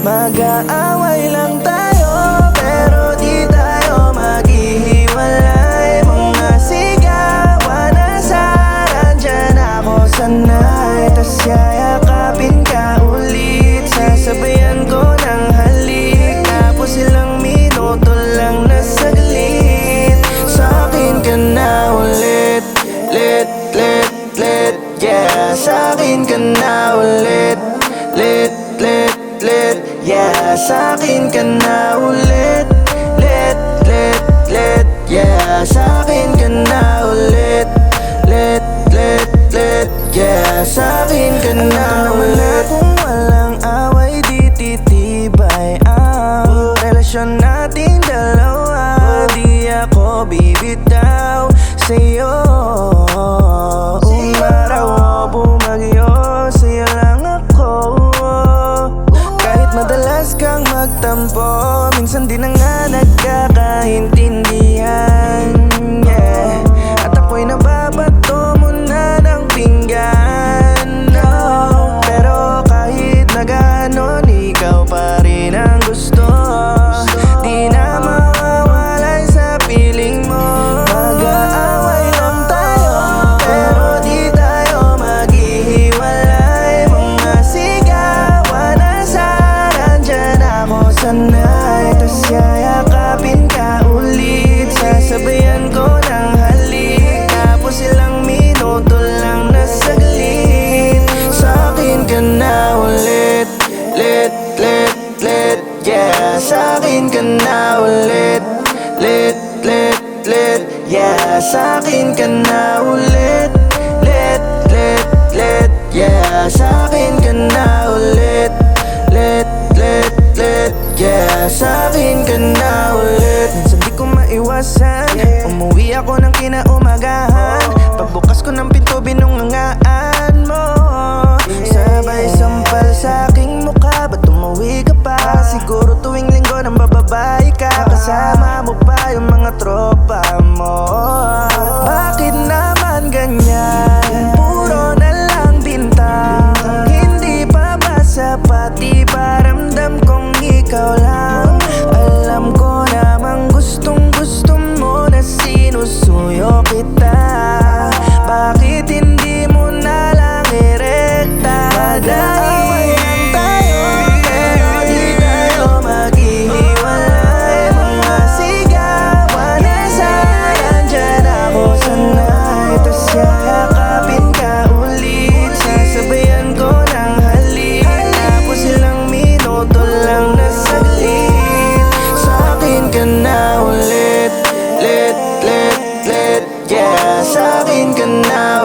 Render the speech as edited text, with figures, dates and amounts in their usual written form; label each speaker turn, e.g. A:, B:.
A: Mag-aaway lang tayo pero di tayo maghihiwalay. Mga sigawan na saran, dyan ako sanay. Tas yayakapin ka ulit, sasabayan ko ng halik. Tapos ilang minuto lang na saglit, sa'kin ka na ulit. Let, yeah. Sa'kin ka na ulit. Let, yeah. Sa'kin ka na ulit. Let, yeah. Sa'kin ka na ulit. Let, yeah. Sa'kin ka na ulit. Kung walang away di titibay ang relasyon nating dalawa. Di ako bibitaw sa'yo. Umaraw o bumagyo, sa'yo lang ako. Kahit madalas kang magtampo, minsan di na nga nagkakaintindihan, yeah. At ako'y nababato mo na ng pinggan, no. Pero kahit na ganon, ikaw pa rin ang gusto. Di na mawawalay sa piling mo. Mag-aaway lang tayo pero di tayo maghihiwalay. Mga sigawan na saran, dyan ako sanay. Tas yayakapin ka ulit, sasabayan ko ng halik. Tapos ilang minuto lang na saglit, sa'kin ka na ulit. Let, yeah. Sa'kin ka na ulit. Let, yeah. Sa'kin ka na ulit. Let, yeah. Sa'kin ka na ulit. Let, yeah. Sa'kin ka na ulit. Minsan di ko maiwasan, umuwi ako ng kinaumagahan. Pagbukas ko ng pinto, binungangaan mo. Sabay sampal sa aking mukha, ba't umuwi ka pa? Siguro tuwing linggo nang bababae ka, kasama mo pa yung mga tropa mo. Bakit naman ganyan? Puro na lang bintang. Hindi pa ba sapat? Di ba ramdam kong ikaw lang? Alam ko namang gustong gusto mo na sinusuyo kita. Bakit hindi mo na lang irekta? Mag-aaway lang tayo pero di tayo maghihiwalay. Mga sigawan na saran, dyan ako sanay. Tas yayakapin ka ulit, sasabayan ko ng halik. Tapos ilang minuto lang na saglit, sa'kin ka na ulit. Let, yeah. Sa'kin ka na